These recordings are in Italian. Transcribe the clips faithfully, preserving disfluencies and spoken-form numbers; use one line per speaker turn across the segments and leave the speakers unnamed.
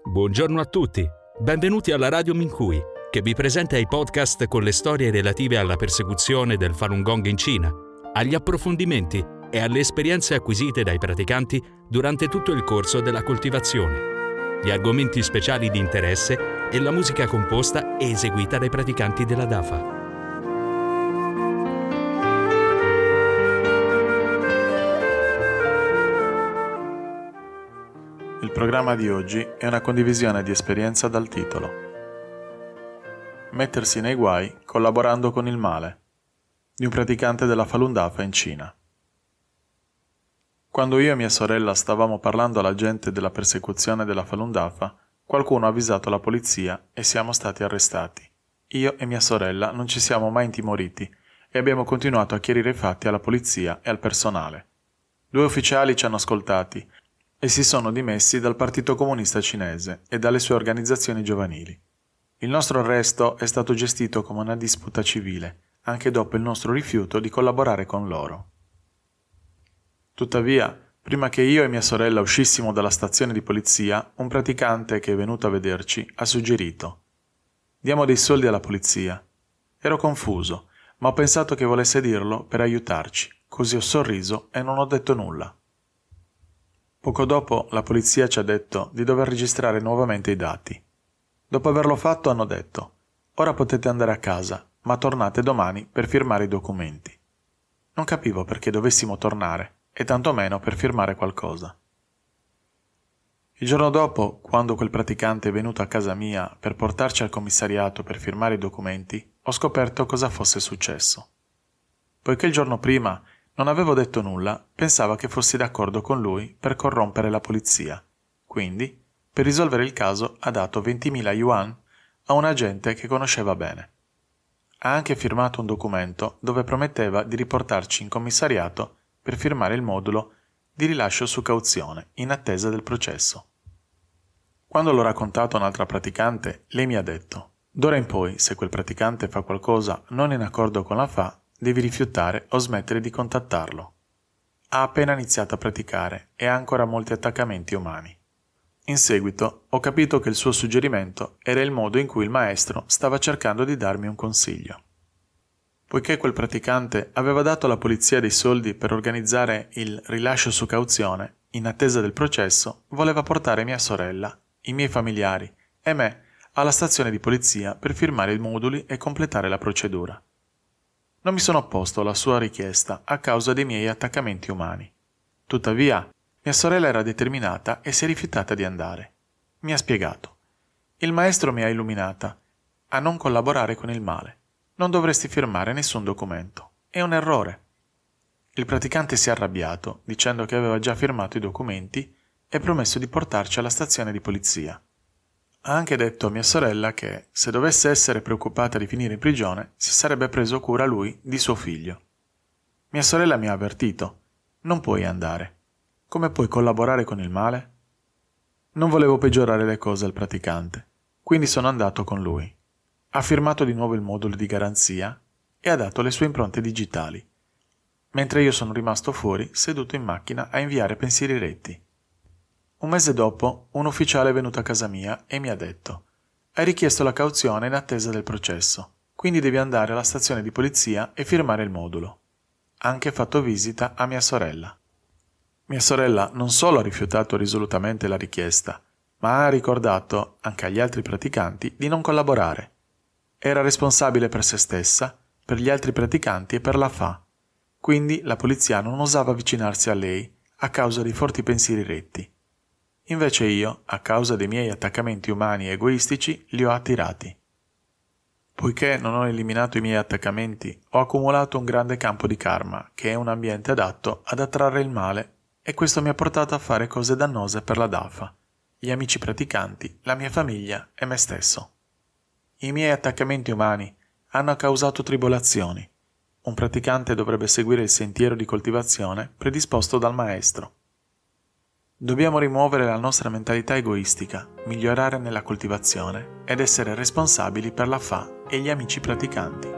Buongiorno a tutti, benvenuti alla Radio Minhui, che vi presenta i podcast con le storie relative alla persecuzione del Falun Gong in Cina, agli approfondimenti e alle esperienze acquisite dai praticanti durante tutto il corso della coltivazione, gli argomenti speciali di interesse e la musica composta e eseguita dai praticanti della D A F A.
Il programma di oggi è una condivisione di esperienza dal titolo Mettersi nei guai collaborando con il male, di un praticante della Falun Dafa in Cina. Quando io e mia sorella stavamo parlando alla gente della persecuzione della Falun Dafa, qualcuno ha avvisato la polizia e siamo stati arrestati. Io e mia sorella non ci siamo mai intimoriti e abbiamo continuato a chiarire i fatti alla polizia e al personale. Due ufficiali ci hanno ascoltati e si sono dimessi dal Partito Comunista Cinese e dalle sue organizzazioni giovanili. Il nostro arresto è stato gestito come una disputa civile, anche dopo il nostro rifiuto di collaborare con loro. Tuttavia, prima che io e mia sorella uscissimo dalla stazione di polizia, un praticante che è venuto a vederci ha suggerito: «Diamo dei soldi alla polizia». Ero confuso, ma ho pensato che volesse dirlo per aiutarci, così ho sorriso e non ho detto nulla. Poco dopo la polizia ci ha detto di dover registrare nuovamente i dati. Dopo averlo fatto hanno detto: «Ora potete andare a casa, ma tornate domani per firmare i documenti». Non capivo perché dovessimo tornare, e tantomeno per firmare qualcosa. Il giorno dopo, quando quel praticante è venuto a casa mia per portarci al commissariato per firmare i documenti, ho scoperto cosa fosse successo. Poiché il giorno prima non avevo detto nulla, pensava che fossi d'accordo con lui per corrompere la polizia. Quindi, per risolvere il caso, ha dato ventimila yuan a un agente che conosceva bene. Ha anche firmato un documento dove prometteva di riportarci in commissariato per firmare il modulo di rilascio su cauzione in attesa del processo. Quando l'ho raccontato a un'altra praticante, lei mi ha detto: «D'ora in poi, se quel praticante fa qualcosa non in accordo con la F A, devi rifiutare o smettere di contattarlo». Ha appena iniziato a praticare e ha ancora molti attaccamenti umani. In seguito ho capito che il suo suggerimento era il modo in cui il maestro stava cercando di darmi un consiglio. Poiché quel praticante aveva dato alla polizia dei soldi per organizzare il rilascio su cauzione, in attesa del processo, voleva portare mia sorella, i miei familiari e me alla stazione di polizia per firmare i moduli e completare la procedura. Non mi sono opposto alla sua richiesta a causa dei miei attaccamenti umani. Tuttavia, mia sorella era determinata e si è rifiutata di andare. Mi ha spiegato: «Il maestro mi ha illuminata a non collaborare con il male. Non dovresti firmare nessun documento. È un errore». Il praticante si è arrabbiato, dicendo che aveva già firmato i documenti e promesso di portarci alla stazione di polizia. Ha anche detto a mia sorella che, se dovesse essere preoccupata di finire in prigione, si sarebbe preso cura lui di suo figlio. Mia sorella mi ha avvertito: «Non puoi andare. Come puoi collaborare con il male?» Non volevo peggiorare le cose al praticante, quindi sono andato con lui. Ha firmato di nuovo il modulo di garanzia e ha dato le sue impronte digitali, mentre io sono rimasto fuori seduto in macchina a inviare pensieri retti. Un mese dopo, un ufficiale è venuto a casa mia e mi ha detto: «Hai richiesto la cauzione in attesa del processo, quindi devi andare alla stazione di polizia e firmare il modulo». Ha anche fatto visita a mia sorella. Mia sorella non solo ha rifiutato risolutamente la richiesta, ma ha ricordato anche agli altri praticanti di non collaborare. Era responsabile per se stessa, per gli altri praticanti e per la F A, quindi la polizia non osava avvicinarsi a lei a causa dei forti pensieri retti. Invece io, a causa dei miei attaccamenti umani e egoistici, li ho attirati. Poiché non ho eliminato i miei attaccamenti, ho accumulato un grande campo di karma, che è un ambiente adatto ad attrarre il male, e questo mi ha portato a fare cose dannose per la D A F A, gli amici praticanti, la mia famiglia e me stesso. I miei attaccamenti umani hanno causato tribolazioni. Un praticante dovrebbe seguire il sentiero di coltivazione predisposto dal maestro. Dobbiamo rimuovere la nostra mentalità egoistica, migliorare nella coltivazione ed essere responsabili per la F A e gli amici praticanti.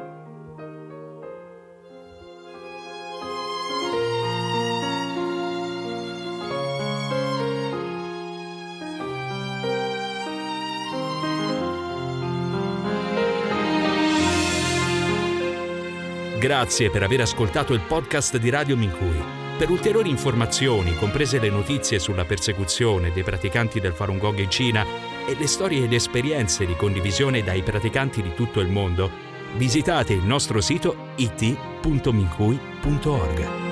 Grazie per aver ascoltato il podcast di Radio Mincuy. Per ulteriori informazioni, comprese le notizie sulla persecuzione dei praticanti del Falun Gong in Cina e le storie ed esperienze di condivisione dai praticanti di tutto il mondo, visitate il nostro sito i t punto mincuy punto org.